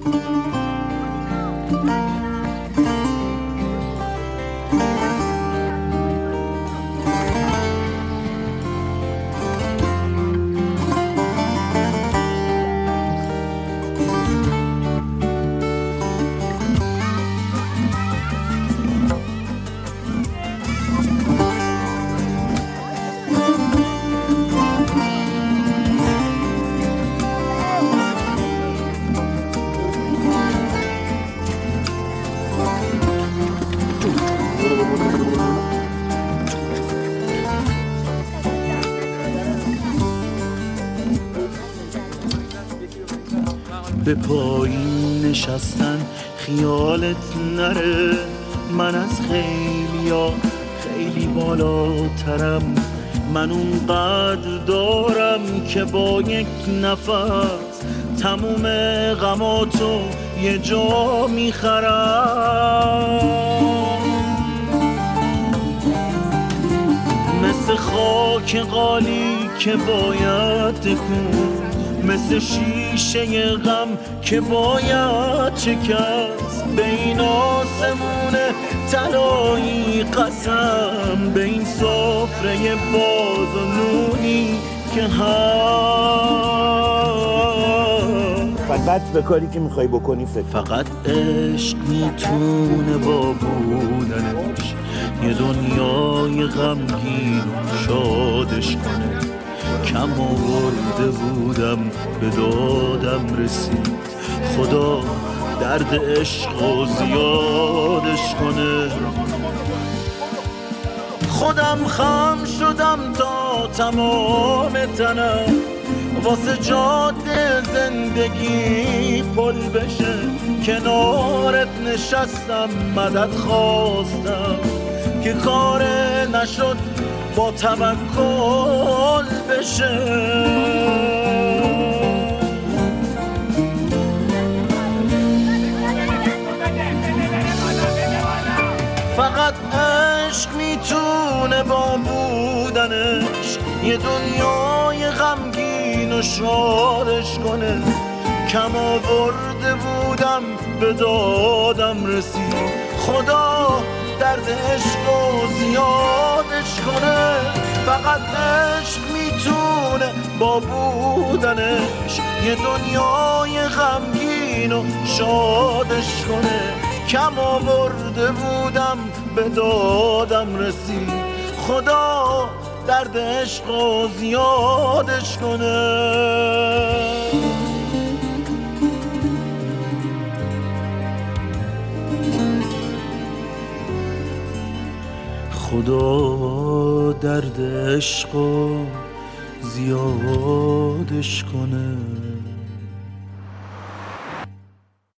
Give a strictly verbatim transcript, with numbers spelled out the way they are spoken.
به پایین نشستن خیالت نره، من از خیلیا خیلی بالاترم، من اونقدر دارم که با یک نفس تموم غماتو یه جا میخرم. مثل خاک قالی که باید تکون، مثل شیشه غم که باید شکست، به این آسمون طلایی قسم، به این سفره باز و نونی که هم فقط به کاری که میخوای بکنی فکر. فقط عشق میتونه با بودنش یه دنیای غمگین شادش کنه. کم آورده بودم به دادم رسید، خدا درد عشق و زیادش کنه. خودم خم شدم تا تمام تنم واسه جاده زندگی پل بشه، کنارت نشستم مدد خواستم که کار نشد با توکل بشه. فقط عشق میتونه با بودنش یه دنیای غمگین و شادش کنه. کم آورده بودم به دادم رسید، خدا درد عشق و زیادش کنه. فقط عشق میتونه با بودنش یه دنیای غمگین و شادش کنه. کم آورده بودم به دادم رسید، خدا درد عشق و زیادش کنه. خدا درد عشق و زیادش کنه.